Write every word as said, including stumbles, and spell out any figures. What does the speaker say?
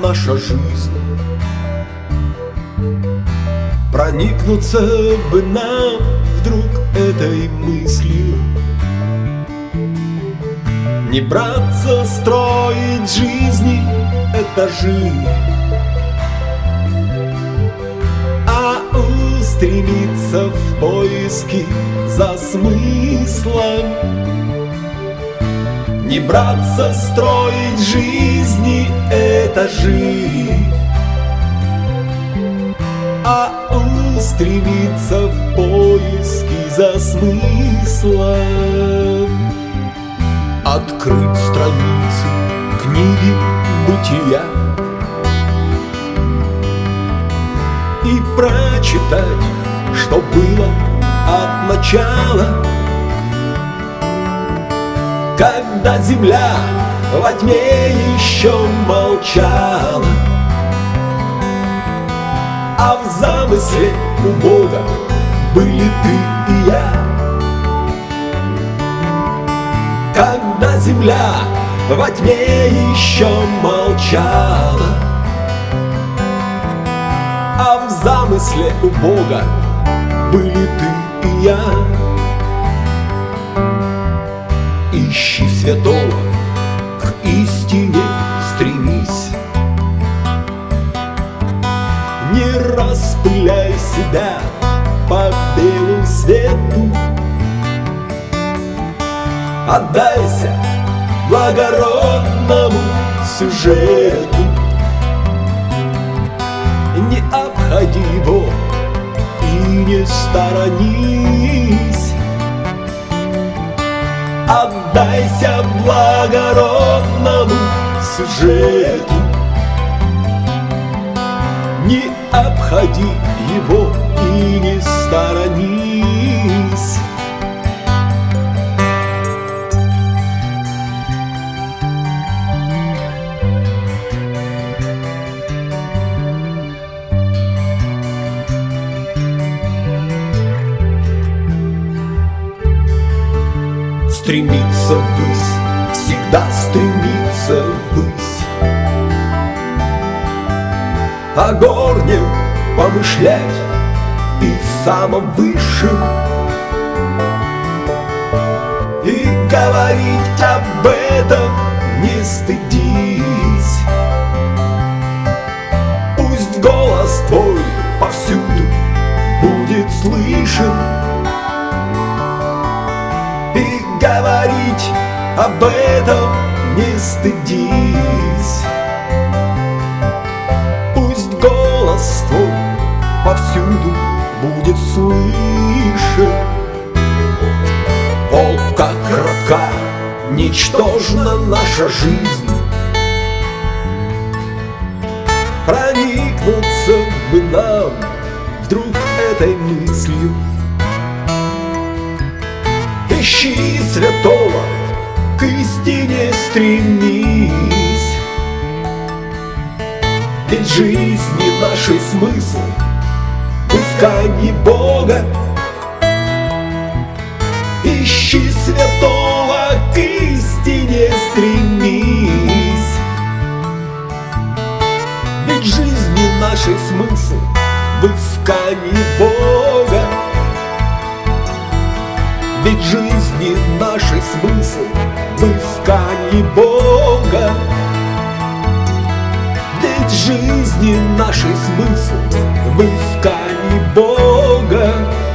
наша жизнь. Проникнуться бы нам вдруг этой мыслью, не браться строить жизни этажи, а устремиться в поиски за смыслом. Не браться строить жизни этажи, а устремиться в поиски за смыслом. Открыть страницы книги бытия и прочитать, что было от начала, когда земля во тьме еще молчала, а в замысле у Бога были ты и я. Когда земля во тьме еще молчала, а в замысле у Бога были ты и я. Ищи святого, к истине стремись, не распыляй себя по белому свету, отдайся благородному сюжету, не обходи его и не сторонись. Отдайся благородному сюжету, не обходи его и не сторонись. Стремиться ввысь, всегда стремиться ввысь, о горнем помышлять и самом высшем, и говорить об этом не стыдись. Пусть голос твой повсюду будет слышен, и говорить об этом не стыдись. Пусть голос твой повсюду будет слышен. О, как коротка, ничтожна наша жизнь! Проникнуться бы нам вдруг этой мыслью. Ищи святого, к истине стремись, ведь жизни нашей смысл в искании Бога. Ищи святого, к истине стремись, ведь жизни нашей смысл в искании Бога. Ведь жизни нашей смысл в искании Бога. Ведь жизни нашей смысл в искании Бога.